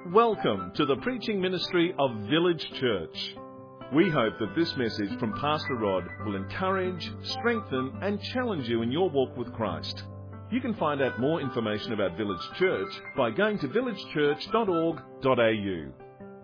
Welcome to the preaching ministry of Village Church. We hope that this message from Pastor Rod will encourage, strengthen and challenge you in your walk with Christ. You can find out more information about Village Church by going to villagechurch.org.au.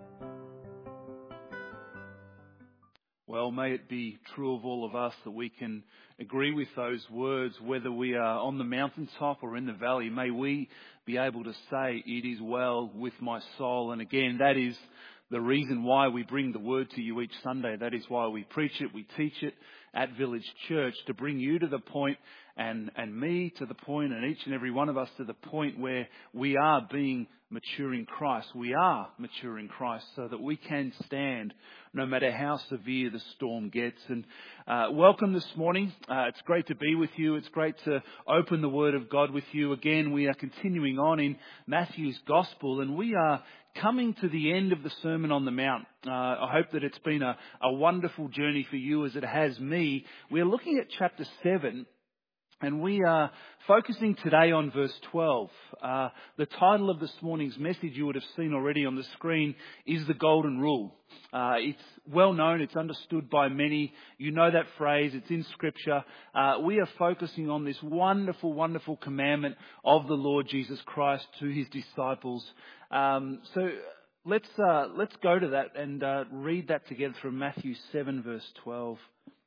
Well, may it be true of all of us that we can agree with those words, whether we are on the mountaintop or in the valley. May we be able to say, "It is well with my soul." And again, that is the reason why we bring the word to you each Sunday. That is why we preach it, we teach it at Village Church, to bring you to the point and me to the point, and each and every one of us to the point where we are being mature in Christ. We are mature in Christ so that we can stand no matter how severe the storm gets. And welcome this morning. It's great to be with you. It's great to open the Word of God with you. Again, we are continuing on in Matthew's Gospel, and we are coming to the end of the Sermon on the Mount. I hope that it's been a wonderful journey for you as it has me. We're looking at chapter 7. And we are focusing today on verse 12. The title of this morning's message, you would have seen already on the screen, is the Golden Rule. It's well known, it's understood by many. You know that phrase, it's in Scripture. We are focusing on this wonderful, wonderful commandment of the Lord Jesus Christ to his disciples. So let's go to that and read that together from Matthew 7 verse 12.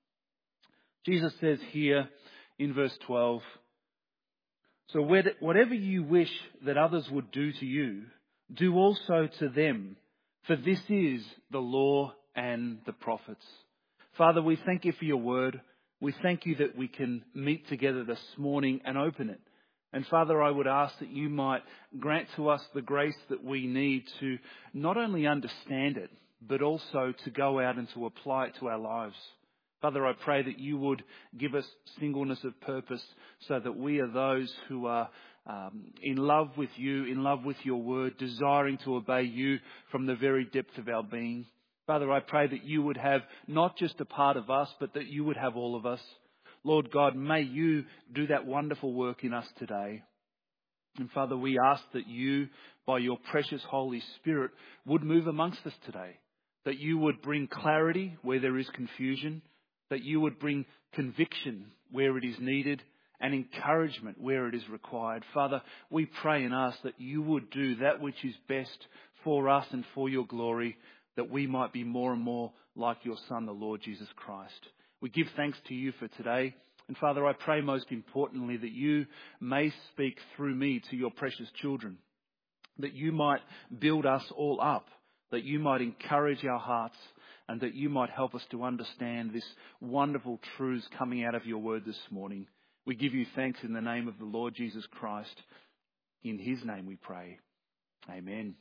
Jesus says here, in verse 12, "So whatever you wish that others would do to you, do also to them, for this is the law and the prophets." Father, we thank you for your word. We thank you that we can meet together this morning and open it. And Father, I would ask that you might grant to us the grace that we need to not only understand it, but also to go out and to apply it to our lives. Father, I pray that you would give us singleness of purpose so that we are those who are in love with you, in love with your word, desiring to obey you from the very depth of our being. Father, I pray that you would have not just a part of us, but that you would have all of us. Lord God, may you do that wonderful work in us today. And Father, we ask that you, by your precious Holy Spirit, would move amongst us today. That you would bring clarity where there is confusion. That you would bring conviction where it is needed and encouragement where it is required. Father, we pray and ask that you would do that which is best for us and for your glory, that we might be more and more like your Son, the Lord Jesus Christ. We give thanks to you for today. And Father, I pray most importantly that you may speak through me to your precious children, that you might build us all up, that you might encourage our hearts, and that you might help us to understand this wonderful truths coming out of your word this morning. We give you thanks in the name of the Lord Jesus Christ. In his name we pray. Amen.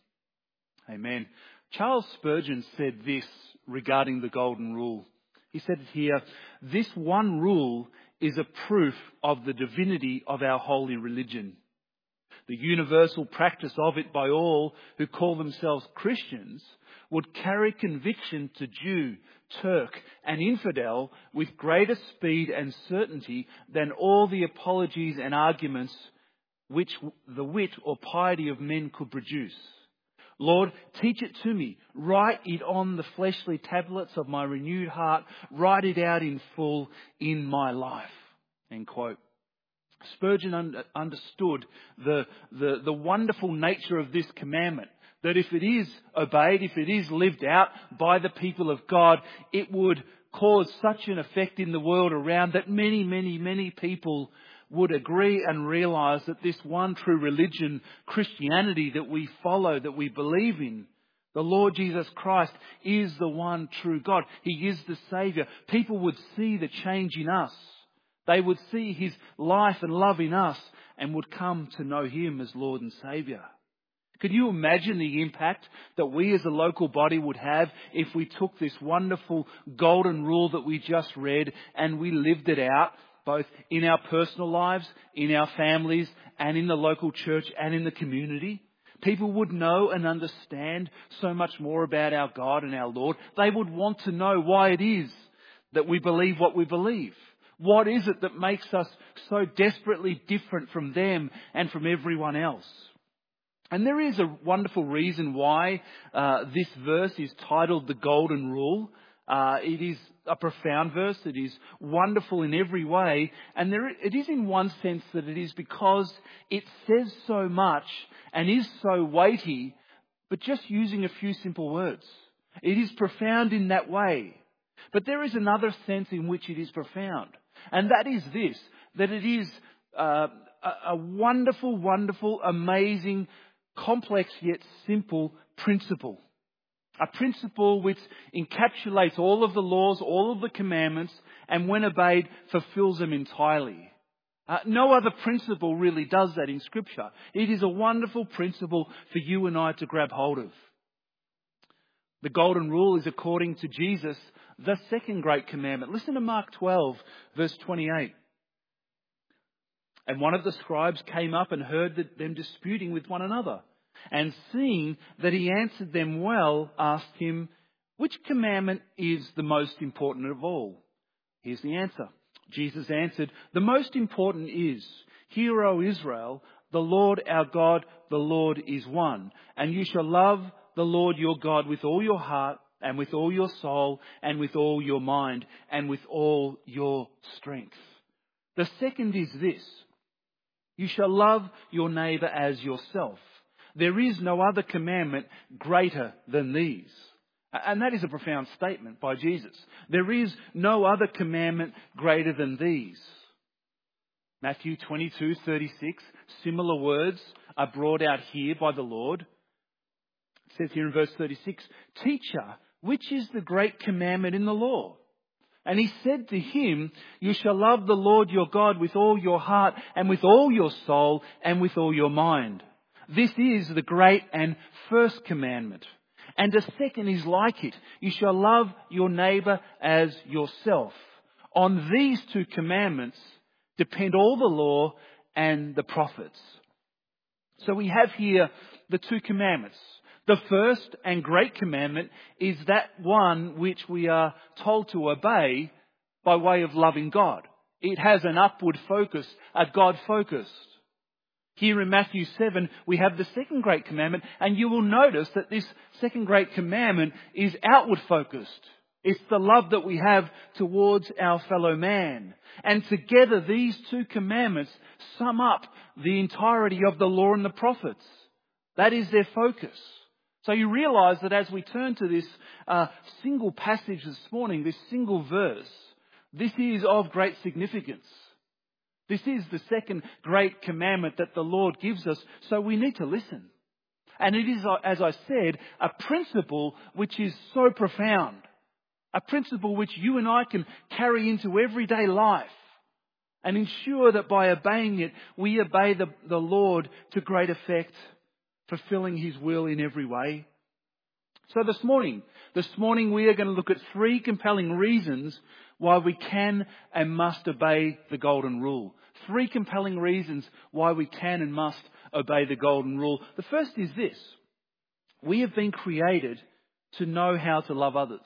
Amen. Charles Spurgeon said this regarding the Golden Rule. He said here, "This one rule is a proof of the divinity of our holy religion. The universal practice of it by all who call themselves Christians would carry conviction to Jew, Turk and infidel with greater speed and certainty than all the apologies and arguments which the wit or piety of men could produce. Lord, teach it to me. Write it on the fleshly tablets of my renewed heart. Write it out in full in my life." End quote. Spurgeon understood the wonderful nature of this commandment. That if it is obeyed, if it is lived out by the people of God, it would cause such an effect in the world around that many, many, many people would agree and realise that this one true religion, Christianity, that we follow, that we believe in, the Lord Jesus Christ, is the one true God. He is the Saviour. People would see the change in us. They would see his life and love in us and would come to know him as Lord and Saviour. Could you imagine the impact that we as a local body would have if we took this wonderful golden rule that we just read and we lived it out, both in our personal lives, in our families, and in the local church and in the community? People would know and understand so much more about our God and our Lord. They would want to know why it is that we believe what we believe. What is it that makes us so desperately different from them and from everyone else? And there is a wonderful reason why this verse is titled the Golden Rule. It is a profound verse. It is wonderful in every way. And it is in one sense that it is because it says so much and is so weighty, but just using a few simple words. It is profound in that way. But there is another sense in which it is profound. And that is this, that it is a wonderful, wonderful, amazing, complex yet simple principle. A principle which encapsulates all of the laws, all of the commandments, and when obeyed, fulfills them entirely. No other principle really does that in Scripture. It is a wonderful principle for you and I to grab hold of. The Golden Rule is, according to Jesus, the second great commandment. Listen to Mark 12, verse 28. And one of the scribes came up and heard them disputing with one another. And seeing that he answered them well, asked him, which commandment is the most important of all? Here's the answer. Jesus answered, the most important is, hear, O Israel, the Lord our God, the Lord is one. And you shall love the Lord your God with all your heart, and with all your soul, and with all your mind, and with all your strength. The second is this. You shall love your neighbour as yourself. There is no other commandment greater than these. And that is a profound statement by Jesus. There is no other commandment greater than these. Matthew 22:36, similar words are brought out here by the Lord. It says here in verse 36, Teacher, which is the great commandment in the law? And he said to him, you shall love the Lord your God with all your heart and with all your soul and with all your mind. This is the great and first commandment. And a second is like it. You shall love your neighbour as yourself. On these two commandments depend all the law and the prophets. So we have here the two commandments. The first and great commandment is that one which we are told to obey by way of loving God. It has an upward focus, a God focus. Here in Matthew 7, we have the second great commandment, and you will notice that this second great commandment is outward focused. It's the love that we have towards our fellow man. And together, these two commandments sum up the entirety of the law and the prophets. That is their focus. So you realise that as we turn to this single passage this morning, this single verse, this is of great significance. This is the second great commandment that the Lord gives us, so we need to listen. And it is, as I said, a principle which is so profound. A principle which you and I can carry into everyday life and ensure that by obeying it, we obey the Lord to great effect, fulfilling His will in every way. So this morning we are going to look at three compelling reasons why we can and must obey the Golden Rule. Three compelling reasons why we can and must obey the Golden Rule. The first is this. We have been created to know how to love others.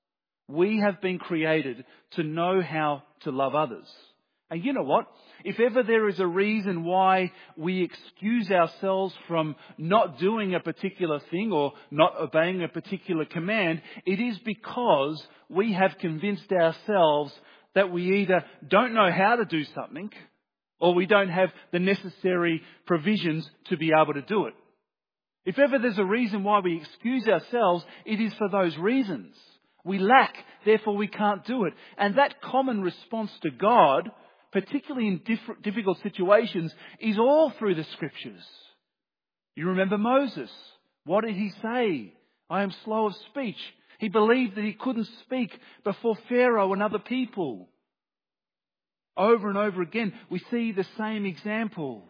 We have been created to know how to love others. And you know what? If ever there is a reason why we excuse ourselves from not doing a particular thing or not obeying a particular command, it is because we have convinced ourselves that we either don't know how to do something or we don't have the necessary provisions to be able to do it. If ever there's a reason why we excuse ourselves, it is for those reasons. We lack, therefore we can't do it. And that common response to God, particularly in difficult situations, is all through the Scriptures. You remember Moses. What did he say? I am slow of speech. He believed that he couldn't speak before Pharaoh and other people. Over and over again, we see the same example.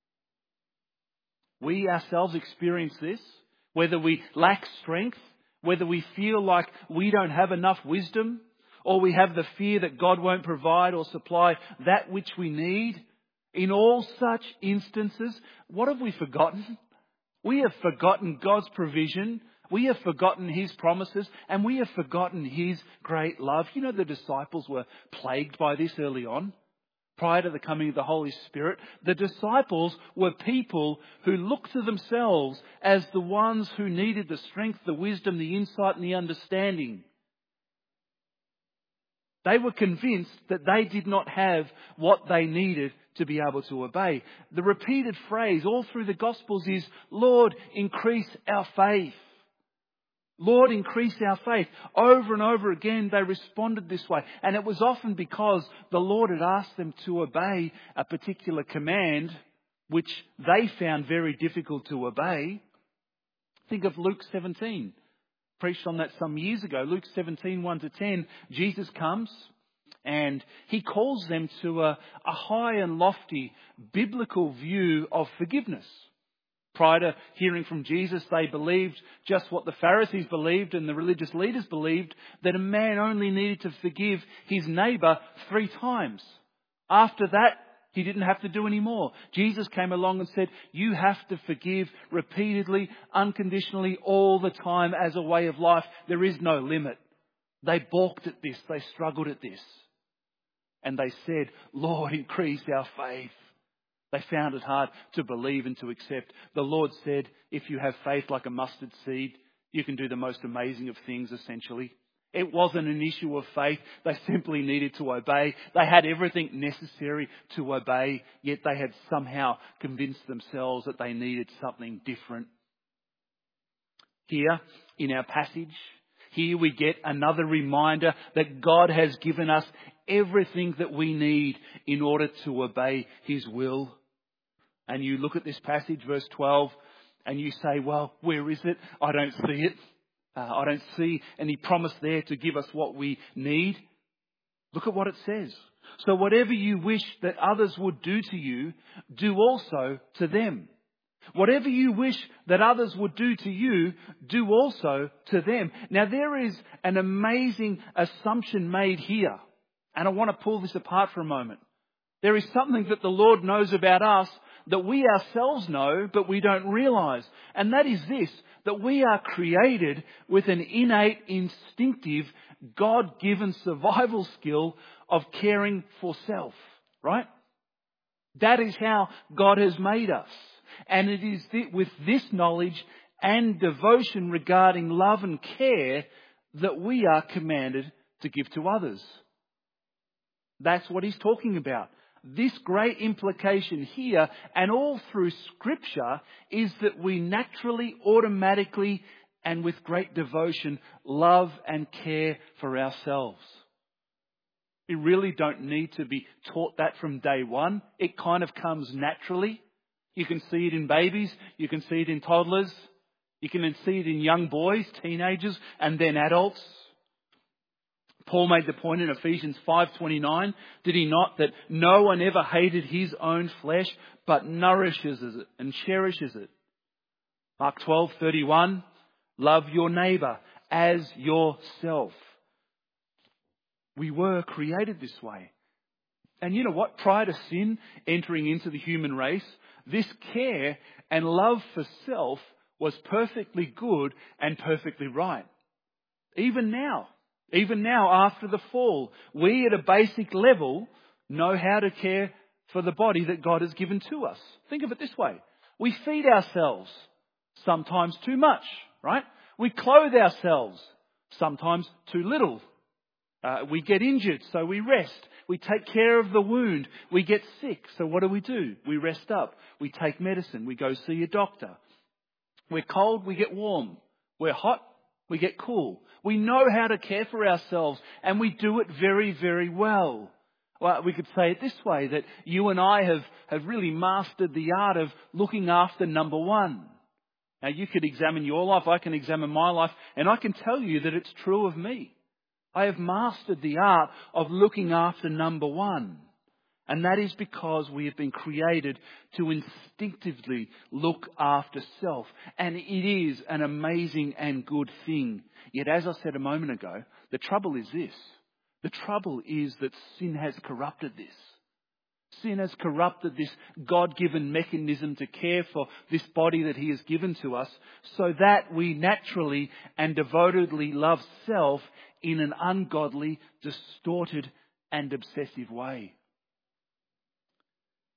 We ourselves experience this, whether we lack strength, whether we feel like we don't have enough wisdom, or we have the fear that God won't provide or supply that which we need. In all such instances, what have we forgotten? We have forgotten God's provision. We have forgotten His promises, and we have forgotten His great love. You know, the disciples were plagued by this early on. prior to the coming of the Holy Spirit, the disciples were people who looked to themselves as the ones who needed the strength, the wisdom, the insight and the understanding. They were convinced that they did not have what they needed to be able to obey. The repeated phrase all through the Gospels is, Lord, increase our faith. Lord, increase our faith. Over and over again, they responded this way. And it was often because the Lord had asked them to obey a particular command, which they found very difficult to obey. Think of Luke 17. Preached on that some years ago. Luke 17, 1-10. Jesus comes and he calls them to a high and lofty biblical view of forgiveness. Prior to hearing from Jesus, they believed just what the Pharisees believed and the religious leaders believed, that a man only needed to forgive his neighbour 3 times. After that, he didn't have to do any more. Jesus came along and said, you have to forgive repeatedly, unconditionally, all the time as a way of life. There is no limit. They balked at this. They struggled at this. And they said, Lord, increase our faith. They found it hard to believe and to accept. The Lord said, if you have faith like a mustard seed, you can do the most amazing of things, essentially. It wasn't an issue of faith. They simply needed to obey. They had everything necessary to obey, yet they had somehow convinced themselves that they needed something different. Here, in our passage, here we get another reminder that God has given us everything that we need in order to obey His will. And you look at this passage, verse 12, and you say, well, where is it? I don't see it. I don't see any promise there to give us what we need. Look at what it says. So whatever you wish that others would do to you, do also to them. Whatever you wish that others would do to you, do also to them. Now there is an amazing assumption made here. And I want to pull this apart for a moment. There is something that the Lord knows about us that we ourselves know, but we don't realize. And that is this, that we are created with an innate, instinctive, God-given survival skill of caring for self. Right? That is how God has made us. And it is with this knowledge and devotion regarding love and care that we are commanded to give to others. That's what he's talking about. This great implication here and all through Scripture is that we naturally, automatically and with great devotion love and care for ourselves. We really don't need to be taught that from day one. It kind of comes naturally. You can see it in babies, you can see it in toddlers, you can see it in young boys, teenagers and then adults. Paul made the point in Ephesians 5:29, did he not, that no one ever hated his own flesh, but nourishes it and cherishes it. Mark 12:31, love your neighbour as yourself. We were created this way. And you know what? Prior to sin entering into the human race, this care and love for self was perfectly good and perfectly right. Even now after the fall, we at a basic level know how to care for the body that God has given to us. Think of it this way. We feed ourselves, sometimes too much, right? We clothe ourselves, sometimes too little. We get injured, so we rest. We take care of the wound. We get sick, so what do? We rest up. We take medicine. We go see a doctor. We're cold, we get warm. We're hot, we get cool. We know how to care for ourselves, and we do it very, very well. Well, we could say it this way, that you and I have really mastered the art of looking after number one. Now, you could examine your life, I can examine my life, and I can tell you that it's true of me. I have mastered the art of looking after number one. And that is because we have been created to instinctively look after self. And it is an amazing and good thing. Yet, as I said a moment ago, the trouble is this. The trouble is that sin has corrupted this. Sin has corrupted this God-given mechanism to care for this body that He has given to us, so that we naturally and devotedly love self in an ungodly, distorted and obsessive way.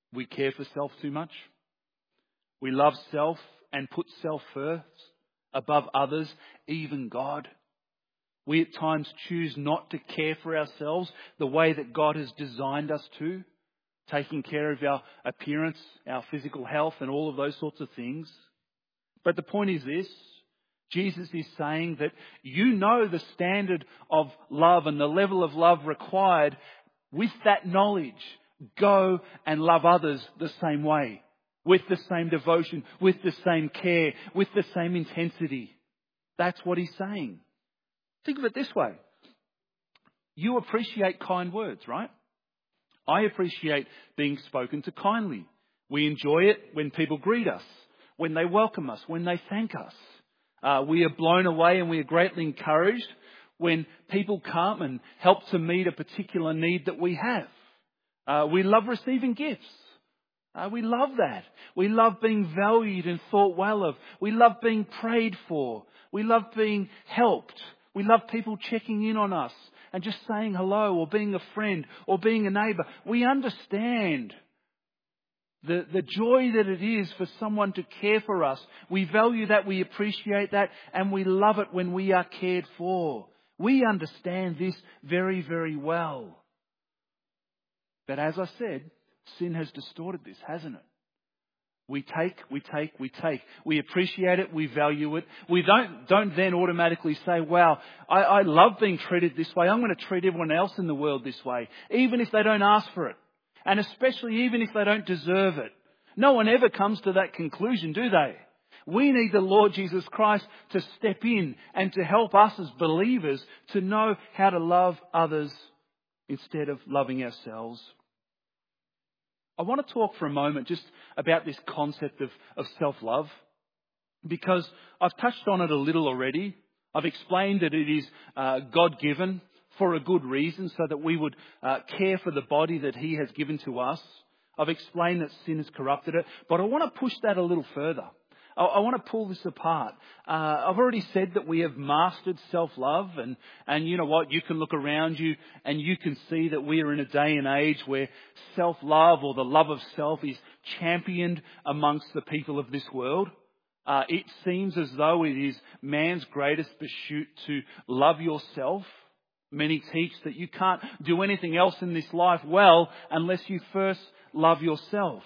We care for self too much. We love self and put self first above others, even God. We at times choose not to care for ourselves the way that God has designed us to, taking care of our appearance, our physical health and all of those sorts of things. But the point is this, Jesus is saying that you know the standard of love and the level of love required. With that knowledge, go and love others the same way, with the same devotion, with the same care, with the same intensity. That's what he's saying. Think of it this way. You appreciate kind words, right? I appreciate being spoken to kindly. We enjoy it when people greet us, when they welcome us, when they thank us. We are blown away and we are greatly encouraged when people come and help to meet a particular need that we have. We love receiving gifts. We love that. We love being valued and thought well of. We love being prayed for. We love being helped. We love people checking in on us and just saying hello or being a friend or being a neighbour. We understand the joy that it is for someone to care for us. We value that, we appreciate that, and we love it when we are cared for. We understand this very, very well. But as I said, sin has distorted this, hasn't it? We take. We appreciate it, we value it. We don't then automatically say, wow, I love being treated this way. I'm going to treat everyone else in the world this way, even if they don't ask for it. And especially even if they don't deserve it. No one ever comes to that conclusion, do they? We need the Lord Jesus Christ to step in and to help us as believers to know how to love others instead of loving ourselves. I want to talk for a moment just about this concept of self-love, because I've touched on it a little already. I've explained that it is God-given for a good reason, so that we would care for the body that He has given to us. I've explained that sin has corrupted it, but I want to push that a little further. I want to pull this apart. I've already said that we have mastered self-love, and you know what? You can look around you and you can see that we are in a day and age where self-love or the love of self is championed amongst the people of this world. It seems as though it is man's greatest pursuit to love yourself. Many teach that you can't do anything else in this life well unless you first love yourself.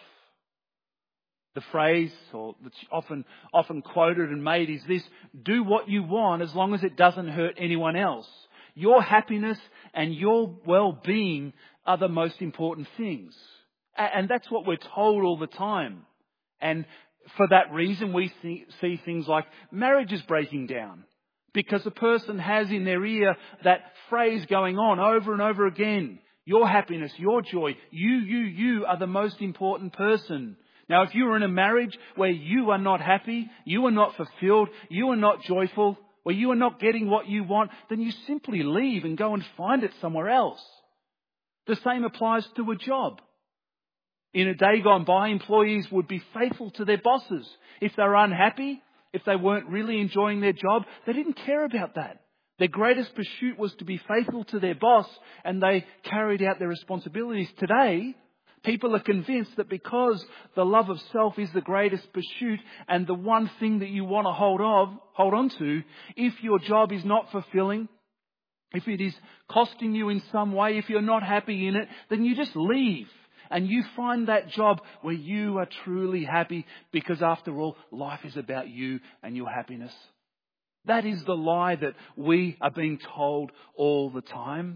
The phrase, or that's often quoted and made, is this: do what you want as long as it doesn't hurt anyone else. Your happiness and your well-being are the most important things. And that's what we're told all the time. And for that reason, we see things like marriages breaking down, because a person has in their ear that phrase going on over and over again. Your happiness, your joy, you are the most important person. Now, if you are in a marriage where you are not happy, you are not fulfilled, you are not joyful, where you are not getting what you want, then you simply leave and go and find it somewhere else. The same applies to a job. In a day gone by, employees would be faithful to their bosses. If they were unhappy, if they weren't really enjoying their job, they didn't care about that. Their greatest pursuit was to be faithful to their boss, and they carried out their responsibilities. Today, people are convinced that because the love of self is the greatest pursuit and the one thing that you want to hold on to, if your job is not fulfilling, if it is costing you in some way, if you're not happy in it, then you just leave and you find that job where you are truly happy, because after all, life is about you and your happiness. That is the lie that we are being told all the time.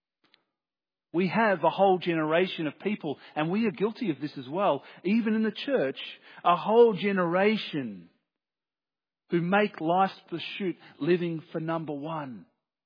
We have a whole generation of people, and we are guilty of this as well, even in the church, a whole generation who make life's pursuit living for number one.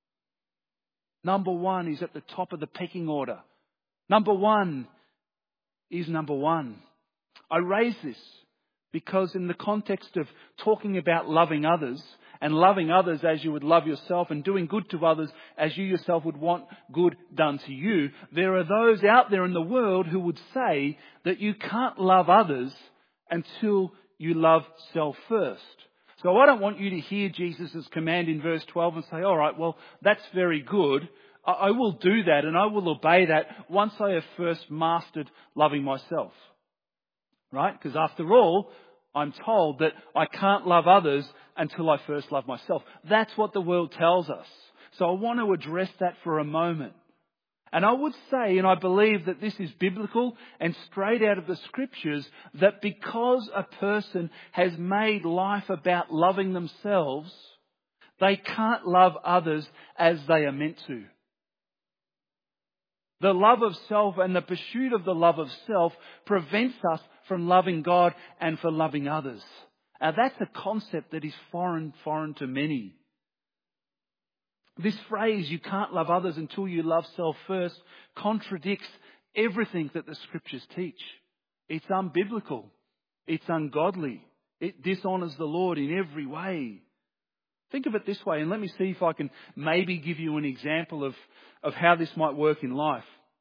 Number one is at the top of the pecking order. Number one is number one. I raise this because in the context of talking about loving others, and loving others as you would love yourself, and doing good to others as you yourself would want good done to you, there are those out there in the world who would say that you can't love others until you love self first. So I don't want you to hear Jesus' command in verse 12 and say, all right, well, that's very good. I will do that and I will obey that once I have first mastered loving myself. right? Because after all, I'm told that I can't love others until I first love myself. That's what the world tells us. So I want to address that for a moment. And I would say, and I believe that this is biblical and straight out of the Scriptures, that because a person has made life about loving themselves, they can't love others as they are meant to. The love of self and the pursuit of the love of self prevents us from loving God and for loving others. Now that's a concept that is foreign to many. This phrase, you can't love others until you love self first, contradicts everything that the Scriptures teach. It's unbiblical. It's ungodly. It dishonours the Lord in every way. Think of it this way, and let me see if I can maybe give you an example of how this might work in life.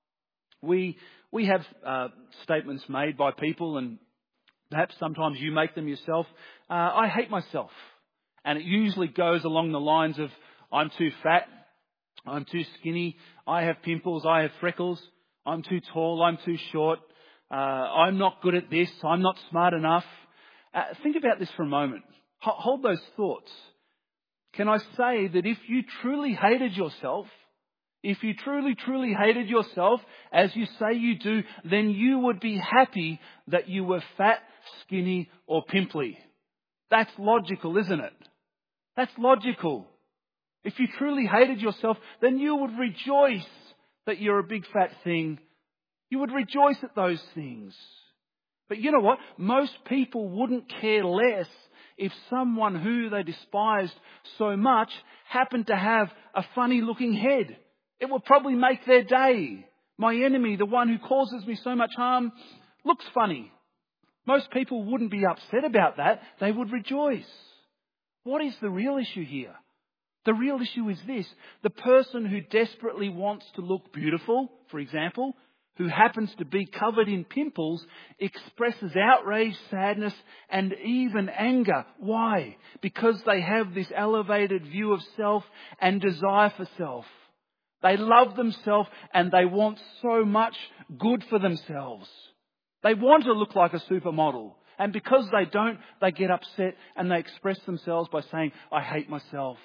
We have statements made by people, and perhaps sometimes you make them yourself. I hate myself. And it usually goes along the lines of, I'm too fat, I'm too skinny, I have pimples, I have freckles, I'm too tall, I'm too short, I'm not good at this, I'm not smart enough. Think about this for a moment. Hold those thoughts. Can I say that if you truly hated yourself, if you truly hated yourself, as you say you do, then you would be happy that you were fat, skinny, or pimply. That's logical, isn't it? That's logical. If you truly hated yourself, then you would rejoice that you're a big fat thing. You would rejoice at those things. But you know what? Most people wouldn't care less if someone who they despised so much happened to have a funny looking head. It would probably make their day. My enemy, the one who causes me so much harm, looks funny. Most people wouldn't be upset about that. They would rejoice. What is the real issue here? The real issue is this. The person who desperately wants to look beautiful, for example, who happens to be covered in pimples, expresses outrage, sadness, and even anger. Why? Because they have this elevated view of self and desire for self. They love themselves and they want so much good for themselves. They want to look like a supermodel. And because they don't, they get upset and they express themselves by saying, I hate myself.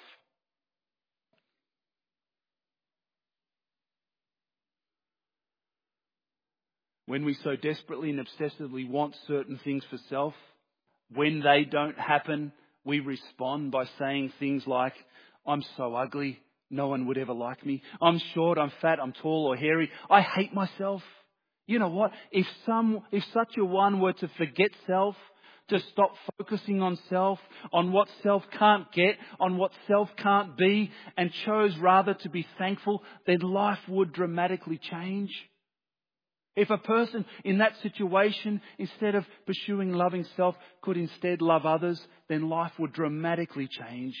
When we so desperately and obsessively want certain things for self, when they don't happen, we respond by saying things like, I'm so ugly, no one would ever like me. I'm short, I'm fat, I'm tall or hairy. I hate myself. You know what? If such a one were to forget self, to stop focusing on self, on what self can't get, on what self can't be, and chose rather to be thankful, then life would dramatically change. If a person in that situation, instead of pursuing loving self, could instead love others, then life would dramatically change.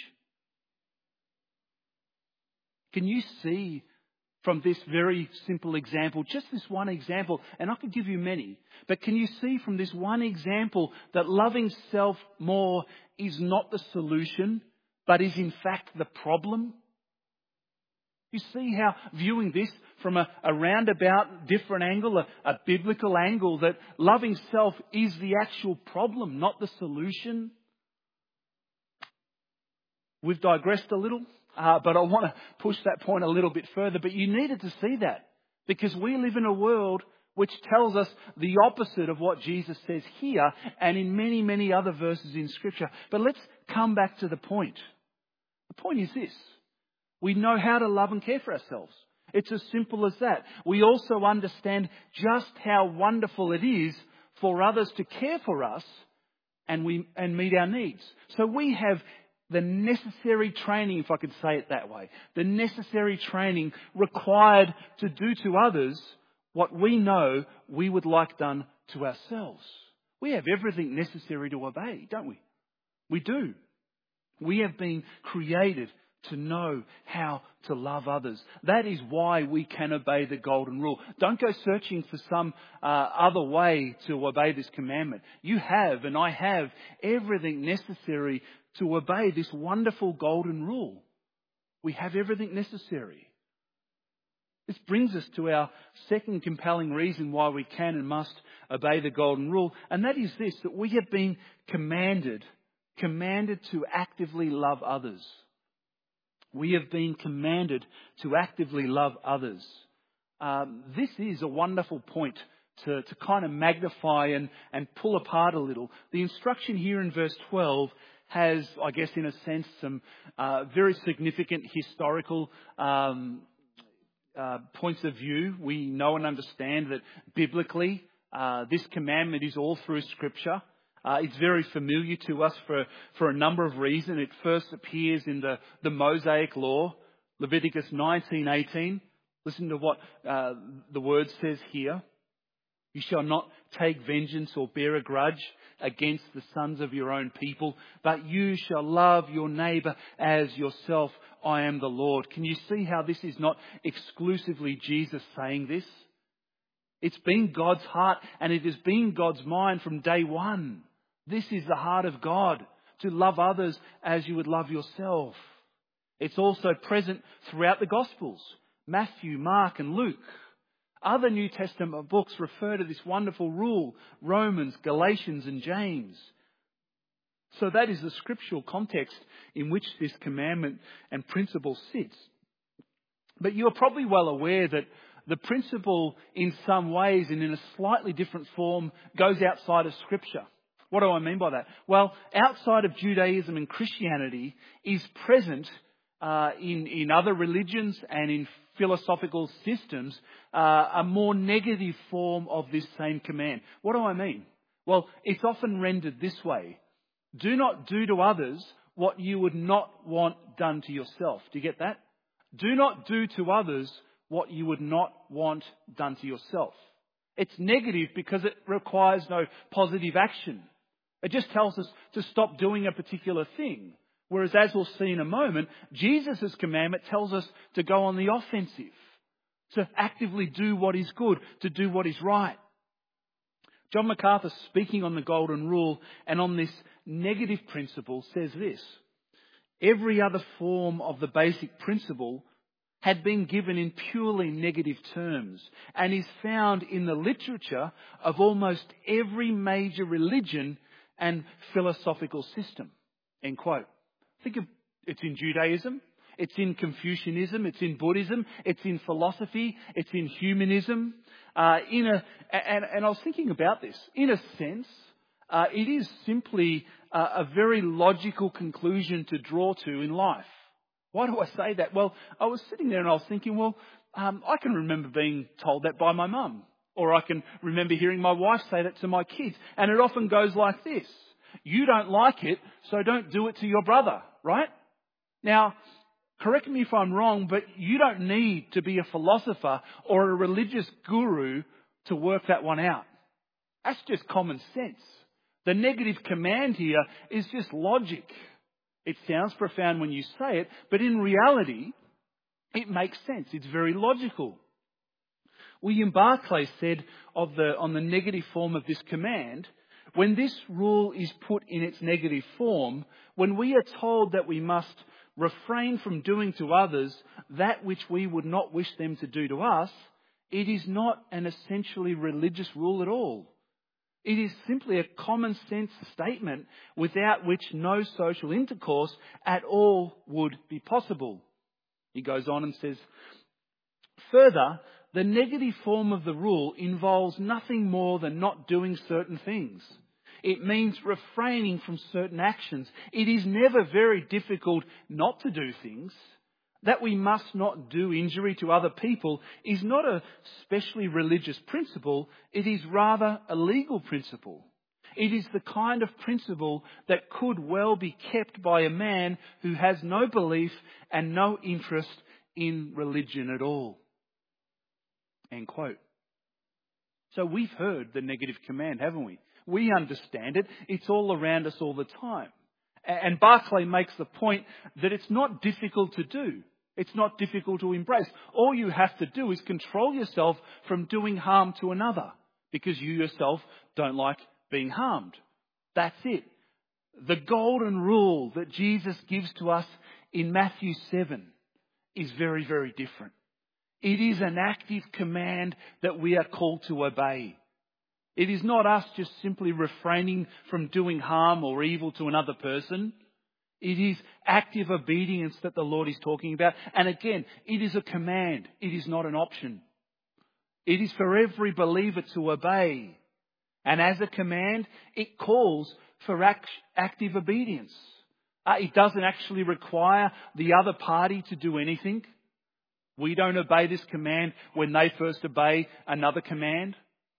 Can you see from this very simple example, just this one example, and I could give you many, but can you see from this one example that loving self more is not the solution, but is in fact the problem? You see how viewing this from a roundabout different angle, a biblical angle, that loving self is the actual problem, not the solution. We've digressed a little, but I want to push that point a little bit further. But you needed to see that because we live in a world which tells us the opposite of what Jesus says here and in many, many other verses in Scripture. But let's come back to the point. The point is this. We know how to love and care for ourselves. It's as simple as that. We also understand just how wonderful it is for others to care for us and meet our needs. So we have the necessary training, if I could say it that way, the necessary training required to do to others what we know we would like done to ourselves. We have everything necessary to obey, don't we? We do. We have been created to know how to love others. That is why we can obey the golden rule. Don't go searching for some other way to obey this commandment. You have, and I have, everything necessary to obey this wonderful golden rule. We have everything necessary. This brings us to our second compelling reason why we can and must obey the golden rule, and that is this, that we have been commanded to actively love others. We have been commanded to actively love others. This is a wonderful point to kind of magnify and pull apart a little. The instruction here in verse 12 has, I guess in a sense, some very significant historical points of view. We know and understand that biblically this commandment is all through Scripture. It's very familiar to us for a number of reasons. It first appears in the Mosaic Law, Leviticus 19:18. Listen to what the word says here. You shall not take vengeance or bear a grudge against the sons of your own people, but you shall love your neighbour as yourself. I am the Lord. Can you see how this is not exclusively Jesus saying this? It's been God's heart and it has been God's mind from day one. This is the heart of God, to love others as you would love yourself. It's also present throughout the Gospels, Matthew, Mark and Luke. Other New Testament books refer to this wonderful rule, Romans, Galatians and James. So that is the scriptural context in which this commandment and principle sits. But you are probably well aware that the principle in some ways and in a slightly different form goes outside of Scripture. What do I mean by that? Well, outside of Judaism and Christianity is present in other religions and in philosophical systems a more negative form of this same command. What do I mean? Well, it's often rendered this way. Do not do to others what you would not want done to yourself. Do you get that? Do not do to others what you would not want done to yourself. It's negative because it requires no positive action. It just tells us to stop doing a particular thing. Whereas, as we'll see in a moment, Jesus' commandment tells us to go on the offensive, to actively do what is good, to do what is right. John MacArthur, speaking on the Golden Rule and on this negative principle, says this: every other form of the basic principle had been given in purely negative terms and is found in the literature of almost every major religion and philosophical system. End quote. Think of it's in Judaism, it's in Confucianism, it's in Buddhism, it's in philosophy, it's in humanism. And I was thinking about this. In a sense, it is simply a very logical conclusion to draw to in life. Why do I say that? Well, I was sitting there and I was thinking, I can remember being told that by my mum. Or I can remember hearing my wife say that to my kids. And it often goes like this: you don't like it, so don't do it to your brother, right? Now, correct me if I'm wrong, but you don't need to be a philosopher or a religious guru to work that one out. That's just common sense. The negative command here is just logic. It sounds profound when you say it, but in reality, it makes sense. It's very logical. William Barclay said on the negative form of this command, when this rule is put in its negative form, when we are told that we must refrain from doing to others that which we would not wish them to do to us, it is not an essentially religious rule at all. It is simply a common sense statement without which no social intercourse at all would be possible. He goes on and says, further, the negative form of the rule involves nothing more than not doing certain things. It means refraining from certain actions. It is never very difficult not to do things. That we must not do injury to other people is not a specially religious principle. It is rather a legal principle. It is the kind of principle that could well be kept by a man who has no belief and no interest in religion at all. End quote. So we've heard the negative command, haven't we? We understand it. It's all around us all the time. And Barclay makes the point that it's not difficult to do. It's not difficult to embrace. All you have to do is control yourself from doing harm to another because you yourself don't like being harmed. That's it. The golden rule that Jesus gives to us in Matthew 7 is very, very different. It is an active command that we are called to obey. It is not us just simply refraining from doing harm or evil to another person. It is active obedience that the Lord is talking about. And again, it is a command. It is not an option. It is for every believer to obey. And as a command, it calls for active obedience. It doesn't actually require the other party to do anything. We don't obey this command when they first obey another command.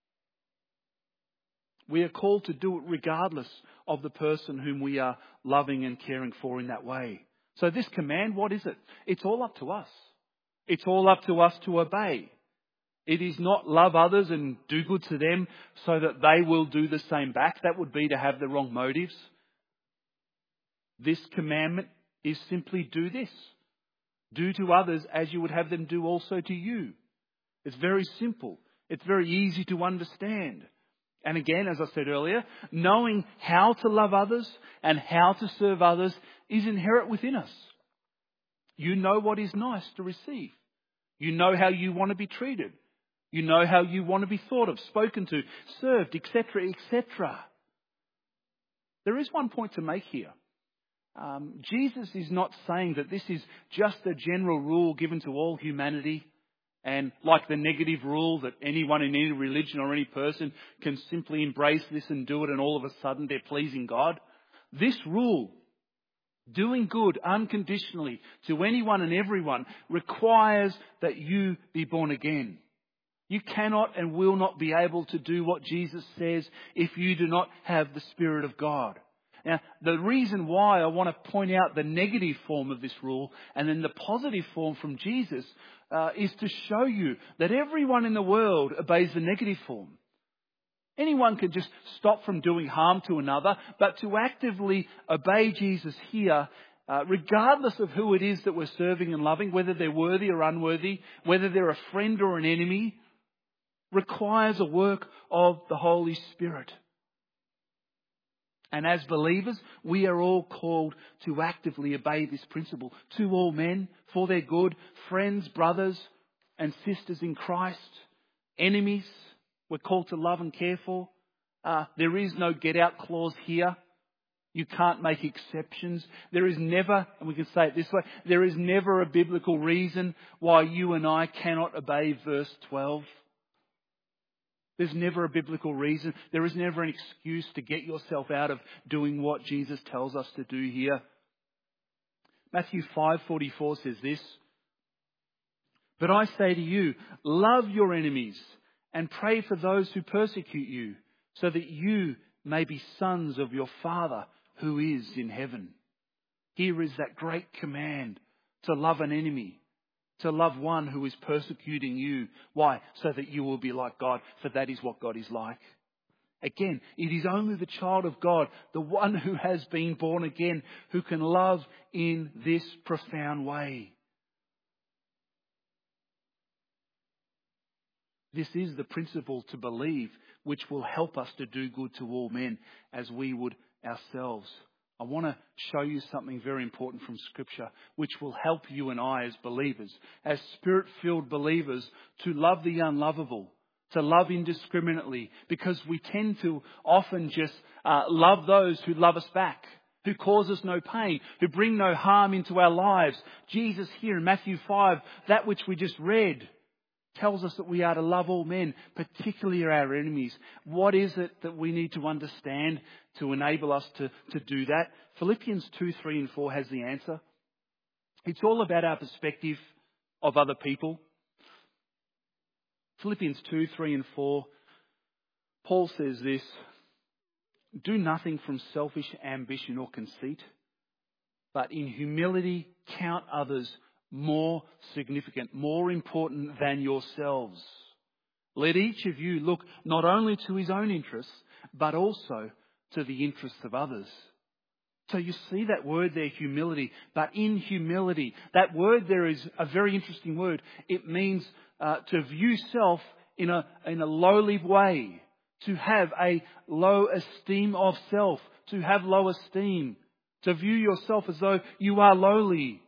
We are called to do it regardless of the person whom we are loving and caring for in that way. So this command, what is it? It's all up to us. It's all up to us to obey. It is not love others and do good to them so that they will do the same back. That would be to have the wrong motives. This commandment is simply do this. Do to others as you would have them do also to you. It's very simple. It's very easy to understand. And again, as I said earlier, knowing how to love others and how to serve others is inherent within us. You know what is nice to receive. You know how you want to be treated. You know how you want to be thought of, spoken to, served, etc., etc. There is one point to make here. Jesus is not saying that this is just a general rule given to all humanity and like the negative rule that anyone in any religion or any person can simply embrace this and do it and all of a sudden they're pleasing God. This rule, doing good unconditionally to anyone and everyone, requires that you be born again. You cannot and will not be able to do what Jesus says if you do not have the Spirit of God. Now, the reason why I want to point out the negative form of this rule and then the positive form from Jesus is to show you that everyone in the world obeys the negative form. Anyone can just stop from doing harm to another, but to actively obey Jesus here, regardless of who it is that we're serving and loving, whether they're worthy or unworthy, whether they're a friend or an enemy, requires a work of the Holy Spirit. And as believers, we are all called to actively obey this principle to all men for their good, friends, brothers and sisters in Christ, enemies we're called to love and care for. There is no get out clause here. You can't make exceptions. There is never, and we can say it this way, there is never a biblical reason why you and I cannot obey verse 12. There's never a biblical reason. There is never an excuse to get yourself out of doing what Jesus tells us to do here. Matthew 5:44 says this, "But I say to you, love your enemies and pray for those who persecute you, so that you may be sons of your Father who is in heaven." Here is that great command to love an enemy. To love one who is persecuting you. Why? So that you will be like God, for that is what God is like. Again, it is only the child of God, the one who has been born again, who can love in this profound way. This is the principle to believe, which will help us to do good to all men as we would ourselves. I want to show you something very important from Scripture, which will help you and I as believers, as Spirit-filled believers, to love the unlovable, to love indiscriminately, because we tend to often just love those who love us back, who cause us no pain, who bring no harm into our lives. Jesus here in Matthew 5, that which we just read, tells us that we are to love all men, particularly our enemies. What is it that we need to understand to enable us to do that? Philippians 2, 3 and 4 has the answer. It's all about our perspective of other people. Philippians 2, 3 and 4, Paul says this, "Do nothing from selfish ambition or conceit, but in humility count others more significant, more important than yourselves. Let each of you look not only to his own interests, but also to the interests of others." So you see that word there, humility, but in humility. That word there is a very interesting word. It means to view self in a lowly way, to have a low esteem of self, to have low esteem, to view yourself as though you are lowly,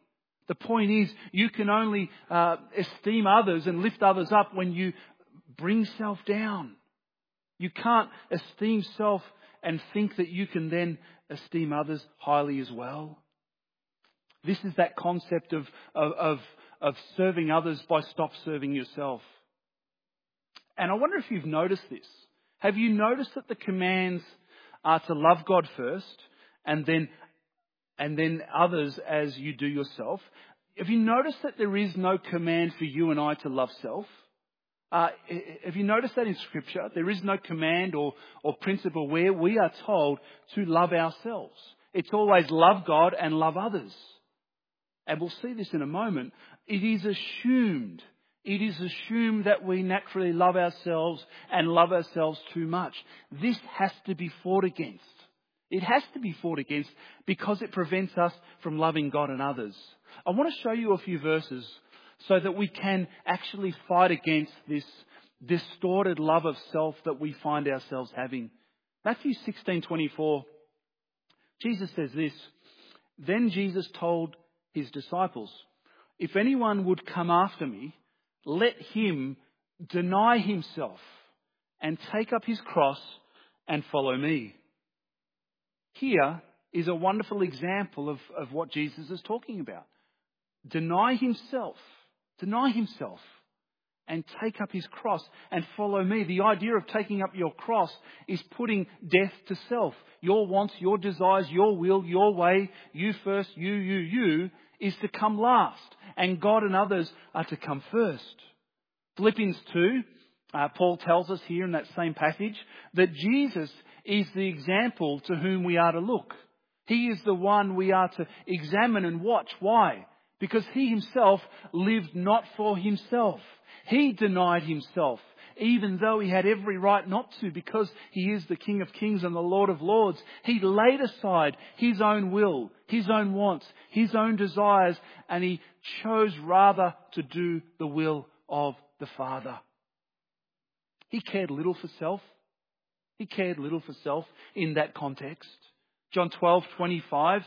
The point is, you can only esteem others and lift others up when you bring self down. You can't esteem self and think that you can then esteem others highly as well. This is that concept of serving others by stop serving yourself. And I wonder if you've noticed this. Have you noticed that the commands are to love God first and then others as you do yourself? Have you noticed that there is no command for you and I to love self? Have you noticed that in Scripture? There is no command or principle where we are told to love ourselves. It's always love God and love others. And we'll see this in a moment. It is assumed that we naturally love ourselves and love ourselves too much. This has to be fought against. It has to be fought against because it prevents us from loving God and others. I want to show you a few verses so that we can actually fight against this distorted love of self that we find ourselves having. Matthew 16:24. Jesus says this, "Then Jesus told his disciples, 'If anyone would come after me, let him deny himself and take up his cross and follow me.'" Here is a wonderful example of what Jesus is talking about. Deny himself, and take up his cross and follow me. The idea of taking up your cross is putting death to self. Your wants, your desires, your will, your way, you first, you, is to come last. And God and others are to come first. Philippians 2, Paul tells us here in that same passage that Jesus is the example to whom we are to look. He is the one we are to examine and watch. Why? Because he himself lived not for himself. He denied himself, even though he had every right not to, because he is the King of Kings and the Lord of Lords. He laid aside his own will, his own wants, his own desires, and he chose rather to do the will of the Father. He cared little for self. He cared little for self in that context. John 12:25.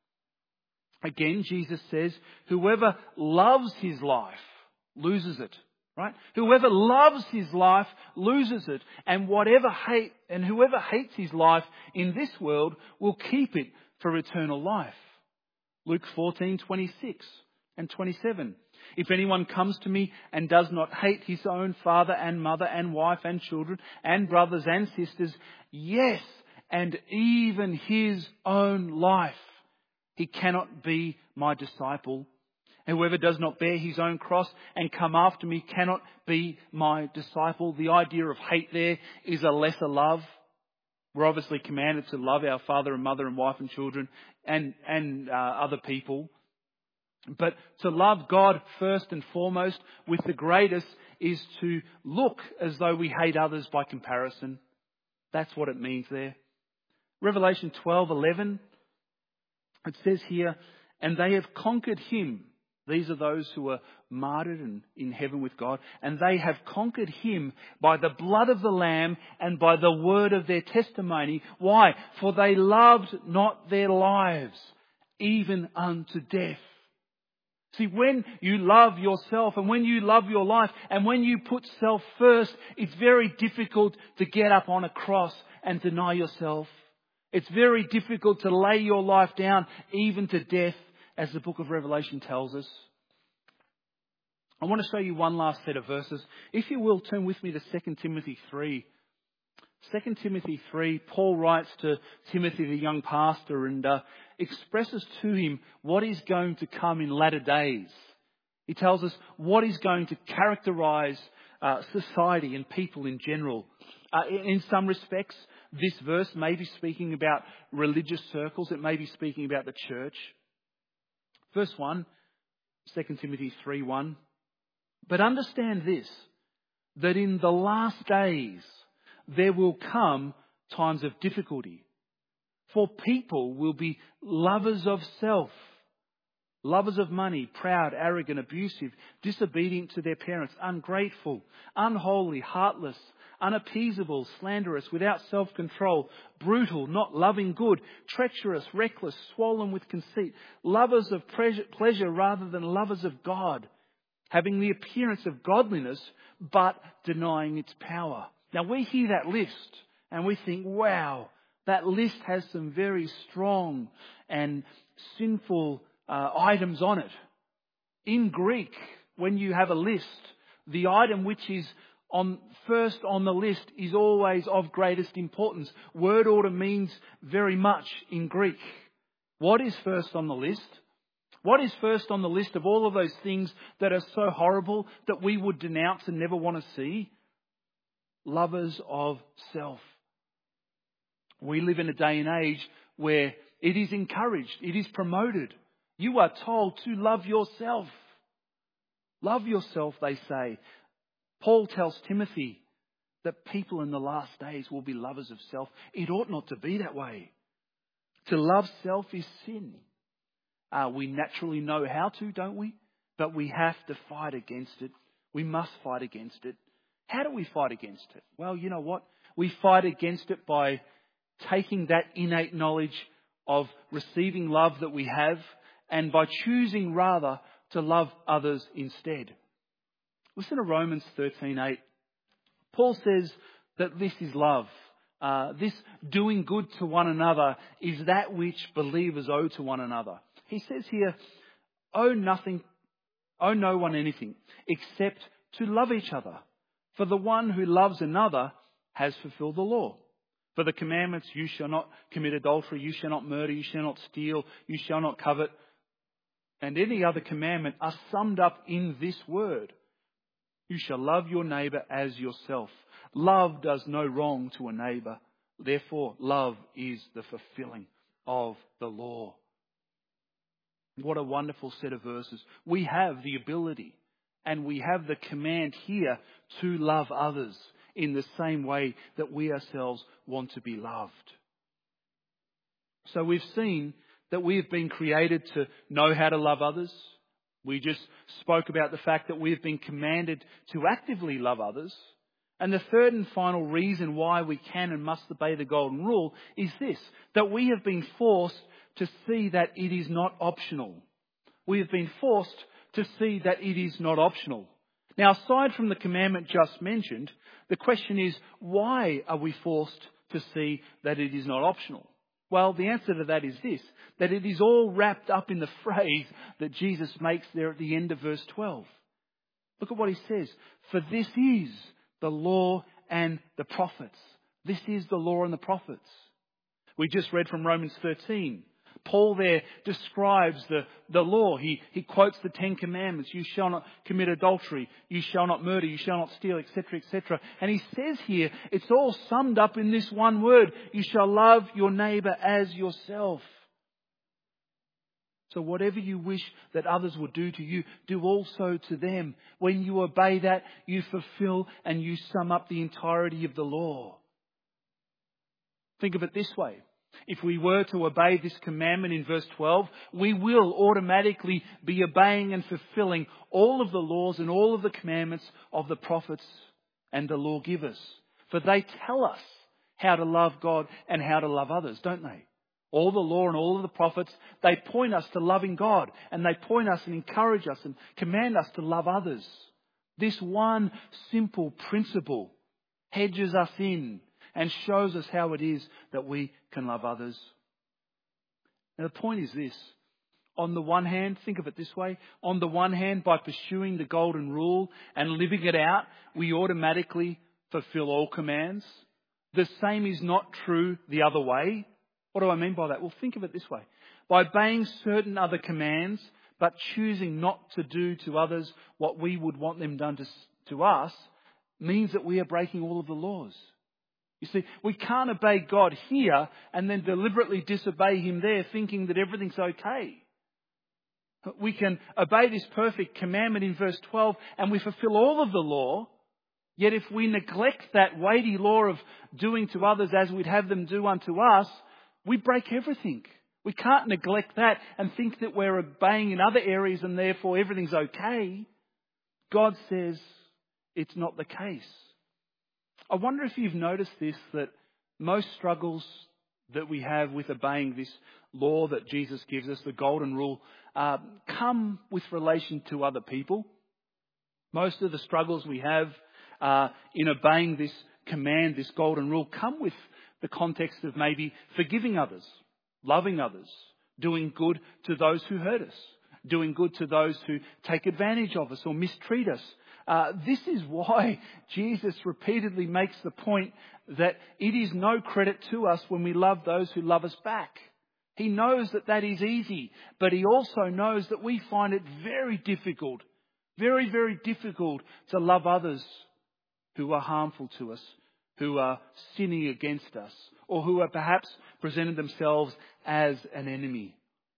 Again, Jesus says, "Whoever loves his life loses it." Right? Whoever loves his life loses it. And whoever hates his life in this world will keep it for eternal life. Luke 14:26 and 27. "If anyone comes to me and does not hate his own father and mother and wife and children and brothers and sisters, yes, and even his own life, he cannot be my disciple. And whoever does not bear his own cross and come after me cannot be my disciple." The idea of hate there is a lesser love. We're obviously commanded to love our father and mother and wife and children and other people. But to love God first and foremost with the greatest is to look as though we hate others by comparison. That's what it means there. Revelation 12:11, it says here, "And they have conquered him." These are those who are martyred and in heaven with God. "And they have conquered him by the blood of the Lamb and by the word of their testimony." Why? "For they loved not their lives, even unto death." See, when you love yourself and when you love your life and when you put self first, it's very difficult to get up on a cross and deny yourself. It's very difficult to lay your life down even to death, as the book of Revelation tells us. I want to show you one last set of verses. If you will, turn with me to 2 Timothy 3. 2 Timothy 3, Paul writes to Timothy, the young pastor, and expresses to him what is going to come in latter days. He tells us what is going to characterize society and people in general. In some respects, this verse may be speaking about religious circles. It may be speaking about the church. Verse 1, 2 Timothy 3:1. "But understand this, that in the last days there will come times of difficulty. For people will be lovers of self, lovers of money, proud, arrogant, abusive, disobedient to their parents, ungrateful, unholy, heartless, unappeasable, slanderous, without self-control, brutal, not loving good, treacherous, reckless, swollen with conceit, lovers of pleasure rather than lovers of God, having the appearance of godliness, but denying its power. Now we hear that list and we think, wow, that list has some very strong and sinful items on it. In Greek, when you have a list, the item which is first on the list is always of greatest importance. Word order means very much in Greek. What is first on the list? What is first on the list of all of those things that are so horrible that we would denounce and never want to see? Lovers of self. We live in a day and age where it is encouraged, it is promoted. You are told to love yourself. Love yourself, they say. Paul tells Timothy that people in the last days will be lovers of self. It ought not to be that way. To love self is sin. We naturally know how to, don't we? But we have to fight against it. We must fight against it. How do we fight against it? Well, you know what? We fight against it by taking that innate knowledge of receiving love that we have and by choosing rather to love others instead. Listen to Romans 13:8. Paul says that this is love. This doing good to one another is that which believers owe to one another. He says here, owe no one anything except to love each other. For the one who loves another has fulfilled the law. For the commandments, you shall not commit adultery, you shall not murder, you shall not steal, you shall not covet, and any other commandment are summed up in this word. You shall love your neighbour as yourself. Love does no wrong to a neighbour. Therefore, love is the fulfilling of the law. What a wonderful set of verses. We have the ability and we have the command here to love others in the same way that we ourselves want to be loved. So we've seen that we have been created to know how to love others. We just spoke about the fact that we have been commanded to actively love others. And the third and final reason why we can and must obey the golden rule is this, that we have been forced to see that it is not optional. We have been forced to see that it is not optional. Now, aside from the commandment just mentioned, the question is, why are we forced to see that it is not optional? Well, the answer to that is this, that it is all wrapped up in the phrase that Jesus makes there at the end of verse 12. Look at what he says. For this is the law and the prophets. This is the law and the prophets. We just read from Romans 13. Paul there describes the law. He quotes the 10 commandments. You shall not commit adultery. You shall not murder. You shall not steal, etc., etc. And he says here, it's all summed up in this one word. You shall love your neighbour as yourself. So whatever you wish that others will do to you, do also to them. When you obey that, you fulfill and you sum up the entirety of the law. Think of it this way. If we were to obey this commandment in verse 12, we will automatically be obeying and fulfilling all of the laws and all of the commandments of the prophets and the lawgivers. For they tell us how to love God and how to love others, don't they? All the law and all of the prophets, they point us to loving God, and they point us and encourage us and command us to love others. This one simple principle hedges us in and shows us how it is that we can love others. Now the point is this. On the one hand, think of it this way. On the one hand, by pursuing the golden rule and living it out, we automatically fulfill all commands. The same is not true the other way. What do I mean by that? Well, think of it this way. By obeying certain other commands, but choosing not to do to others what we would want them done to us, means that we are breaking all of the laws. You see, we can't obey God here and then deliberately disobey Him there, thinking that everything's okay. We can obey this perfect commandment in verse 12 and we fulfill all of the law. Yet if we neglect that weighty law of doing to others as we'd have them do unto us, we break everything. We can't neglect that and think that we're obeying in other areas and therefore everything's okay. God says it's not the case. I wonder if you've noticed this, that most struggles that we have with obeying this law that Jesus gives us, the golden rule, come with relation to other people. Most of the struggles we have in obeying this command, this golden rule, come with the context of maybe forgiving others, loving others, doing good to those who hurt us, doing good to those who take advantage of us or mistreat us. This is why Jesus repeatedly makes the point that it is no credit to us when we love those who love us back. He knows that that is easy, but he also knows that we find it very difficult, very, very difficult to love others who are harmful to us, who are sinning against us, or who are perhaps presented themselves as an enemy.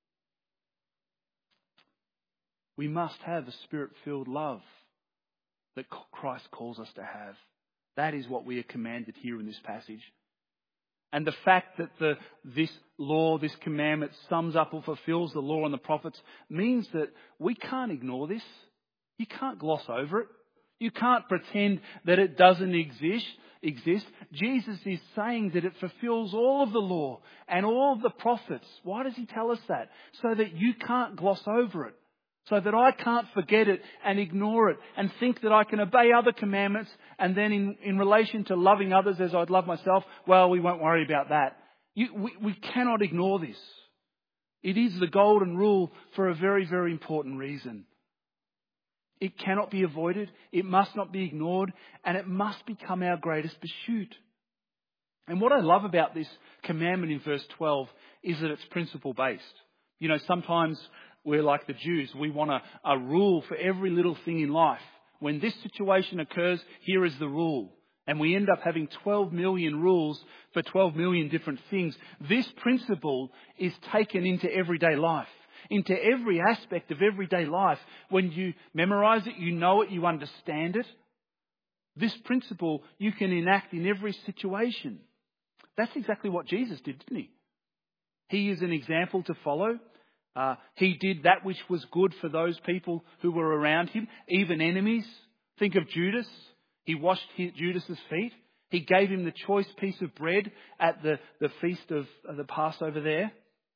We must have a Spirit-filled love that Christ calls us to have. That is what we are commanded here in this passage. And the fact that this law, this commandment sums up or fulfills the law and the prophets means that we can't ignore this. You can't gloss over it. You can't pretend that it doesn't exist. Jesus is saying that it fulfills all of the law and all of the prophets. Why does he tell us that? So that you can't gloss over it. So that I can't forget it and ignore it and think that I can obey other commandments and then in relation to loving others as I'd love myself, well, we won't worry about that. We cannot ignore this. It is the golden rule for a very, very important reason. It cannot be avoided, it must not be ignored, and it must become our greatest pursuit. And what I love about this commandment in verse 12 is that it's principle-based. You know, sometimes we're like the Jews. We want a rule for every little thing in life. When this situation occurs, here is the rule. And we end up having 12 million rules for 12 million different things. This principle is taken into everyday life, into every aspect of everyday life. When you memorize it, you know it, you understand it. This principle you can enact in every situation. That's exactly what Jesus did, didn't he? He is an example to follow. He did that which was good for those people who were around him, even enemies. Think of Judas. He washed Judas's feet. He gave him the choice piece of bread at the feast of the Passover there.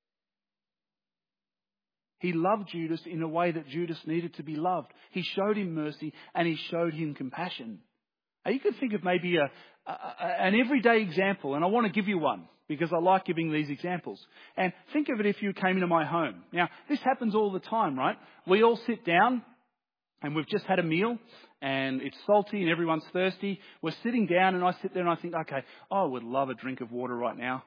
He loved Judas in a way that Judas needed to be loved. He showed him mercy and he showed him compassion. Now you could think of maybe an everyday example, and I want to give you one, because I like giving these examples. And think of it if you came into my home. Now, this happens all the time, right? We all sit down and we've just had a meal and it's salty and everyone's thirsty. We're sitting down and I sit there and I think, okay, I would love a drink of water right now.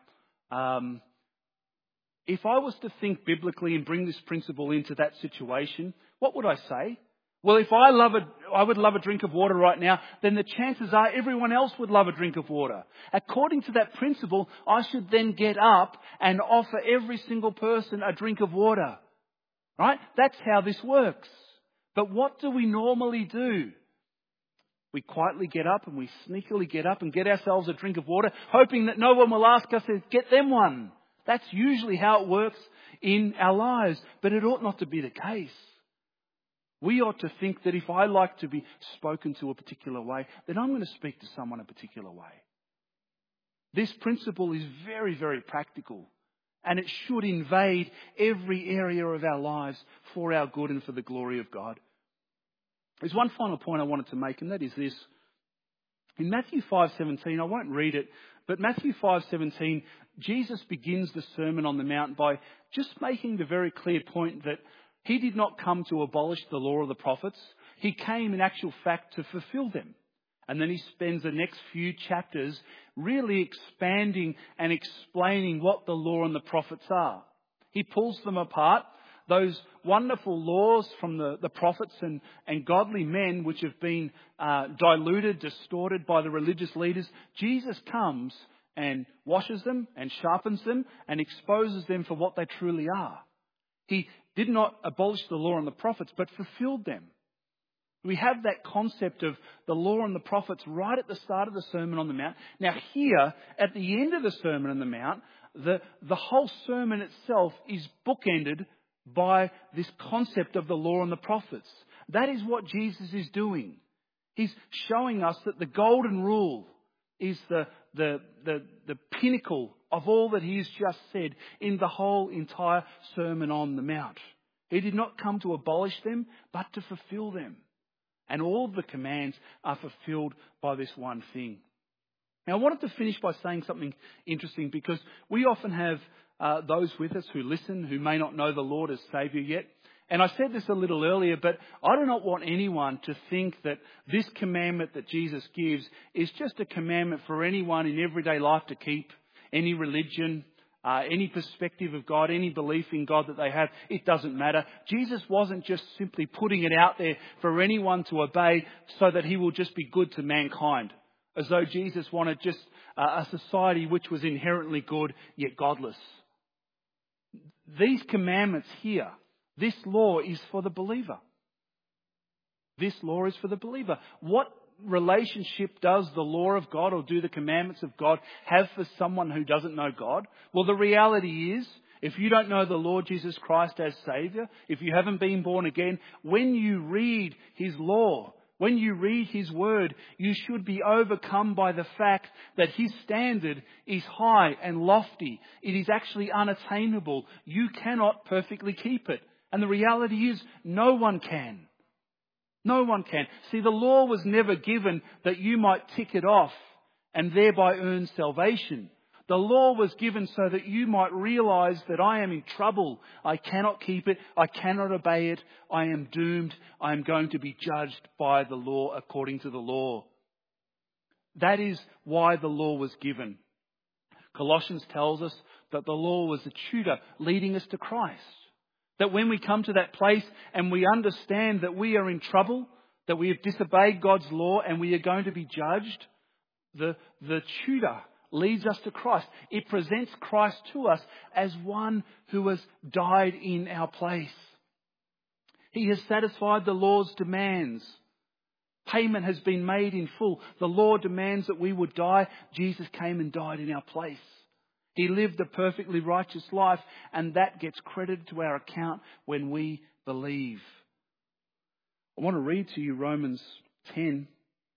If I was to think biblically and bring this principle into that situation, what would I say? Well, if I would love a drink of water right now, then the chances are everyone else would love a drink of water. According to that principle, I should then get up and offer every single person a drink of water. Right? That's how this works. But what do we normally do? We quietly get up and we sneakily get up and get ourselves a drink of water, hoping that no one will ask us to get them one. That's usually how it works in our lives. But it ought not to be the case. We ought to think that if I like to be spoken to a particular way, then I'm going to speak to someone a particular way. This principle is very, very practical, and it should invade every area of our lives for our good and for the glory of God. There's one final point I wanted to make, and that is this. In Matthew 5:17, I won't read it, but Matthew 5:17, Jesus begins the Sermon on the Mount by just making the very clear point that he did not come to abolish the law of the prophets. He came in actual fact to fulfill them. And then he spends the next few chapters really expanding and explaining what the law and the prophets are. He pulls them apart. Those wonderful laws from the prophets and godly men which have been diluted, distorted by the religious leaders. Jesus comes and washes them and sharpens them and exposes them for what they truly are. He did not abolish the law and the prophets, but fulfilled them. We have that concept of the law and the prophets right at the start of the Sermon on the Mount. Now here, at the end of the Sermon on the Mount, the whole sermon itself is bookended by this concept of the law and the prophets. That is what Jesus is doing. He's showing us that the golden rule, is the pinnacle of all that He has just said in the whole entire Sermon on the Mount. He did not come to abolish them, but to fulfill them. And all the commands are fulfilled by this one thing. Now, I wanted to finish by saying something interesting, because we often have those with us who listen who may not know the Lord as Saviour yet. And I said this a little earlier, but I do not want anyone to think that this commandment that Jesus gives is just a commandment for anyone in everyday life to keep, any religion, any perspective of God, any belief in God that they have. It doesn't matter. Jesus wasn't just simply putting it out there for anyone to obey so that He will just be good to mankind, as though Jesus wanted just a society which was inherently good yet godless. These commandments here, this law is for the believer. This law is for the believer. What relationship does the law of God, or do the commandments of God, have for someone who doesn't know God? Well, the reality is, if you don't know the Lord Jesus Christ as Saviour, if you haven't been born again, when you read His law, when you read His word, you should be overcome by the fact that His standard is high and lofty. It is actually unattainable. You cannot perfectly keep it. And the reality is, no one can. No one can. See, the law was never given that you might tick it off and thereby earn salvation. The law was given so that you might realise that I am in trouble. I cannot keep it. I cannot obey it. I am doomed. I am going to be judged by the law according to the law. That is why the law was given. Colossians tells us that the law was a tutor leading us to Christ. That when we come to that place and we understand that we are in trouble, that we have disobeyed God's law and we are going to be judged, the tutor leads us to Christ. It presents Christ to us as one who has died in our place. He has satisfied the law's demands. Payment has been made in full. The law demands that we would die. Jesus came and died in our place. He lived a perfectly righteous life, and that gets credited to our account when we believe. I want to read to you Romans 10.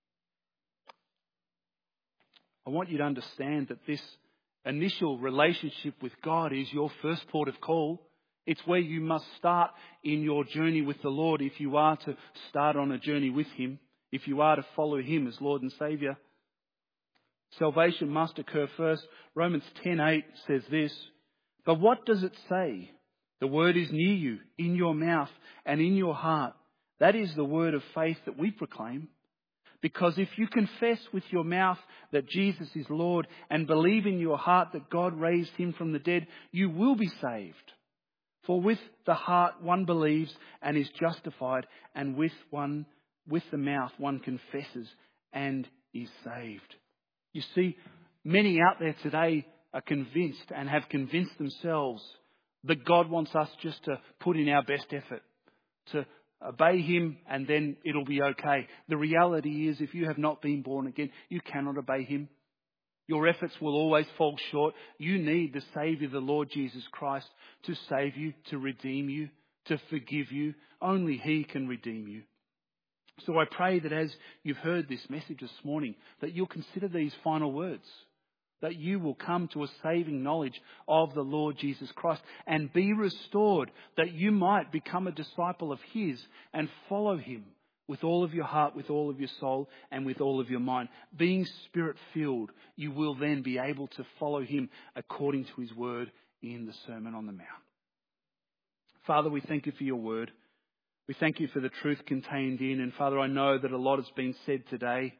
I want you to understand that this initial relationship with God is your first port of call. It's where you must start in your journey with the Lord if you are to start on a journey with Him, if you are to follow Him as Lord and Saviour. Salvation must occur first. Romans 10:8 says this, "But what does it say? The word is near you, in your mouth and in your heart. That is the word of faith that we proclaim. Because if you confess with your mouth that Jesus is Lord and believe in your heart that God raised Him from the dead, you will be saved. For with the heart one believes and is justified, and with the mouth one confesses and is saved." You see, many out there today are convinced and have convinced themselves that God wants us just to put in our best effort, to obey Him and then it'll be okay. The reality is, if you have not been born again, you cannot obey Him. Your efforts will always fall short. You need the Saviour, the Lord Jesus Christ, to save you, to redeem you, to forgive you. Only He can redeem you. So I pray that as you've heard this message this morning, that you'll consider these final words, that you will come to a saving knowledge of the Lord Jesus Christ and be restored, that you might become a disciple of His and follow Him with all of your heart, with all of your soul, and with all of your mind. Being Spirit-filled, you will then be able to follow Him according to His word in the Sermon on the Mount. Father, we thank You for Your word. We thank You for the truth contained in. And Father, I know that a lot has been said today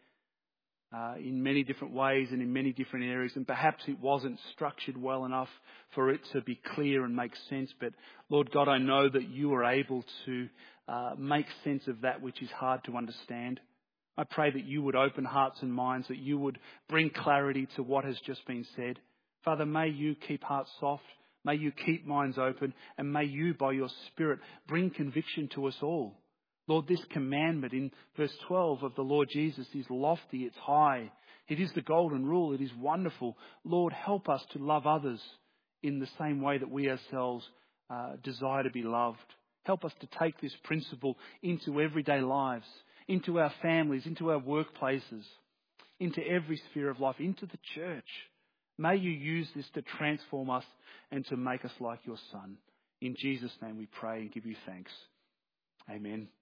in many different ways and in many different areas. And perhaps it wasn't structured well enough for it to be clear and make sense. But Lord God, I know that You are able to make sense of that which is hard to understand. I pray that You would open hearts and minds, that You would bring clarity to what has just been said. Father, may You keep hearts soft. May You keep minds open, and may You, by Your Spirit, bring conviction to us all. Lord, this commandment in verse 12 of the Lord Jesus is lofty, it's high. It is the golden rule, it is wonderful. Lord, help us to love others in the same way that we ourselves desire to be loved. Help us to take this principle into everyday lives, into our families, into our workplaces, into every sphere of life, into the church. May you use this to transform us and to make us like your Son. In Jesus' name we pray and give you thanks. Amen.